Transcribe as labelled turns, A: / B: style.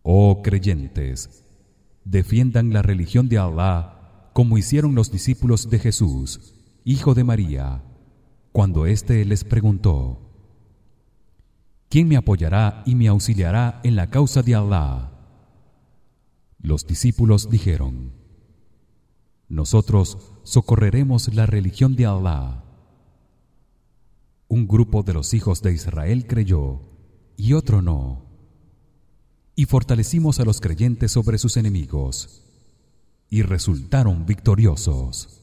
A: Oh creyentes, defiendan la religión de Allah como hicieron los discípulos de Jesús, hijo de María, cuando éste les preguntó: ¿Quién me apoyará y me auxiliará en la causa de Allah? Los discípulos dijeron: Nosotros socorreremos la religión de Allah. Un grupo de los hijos de Israel creyó y otro no. Y fortalecimos a los creyentes sobre sus enemigos y resultaron victoriosos.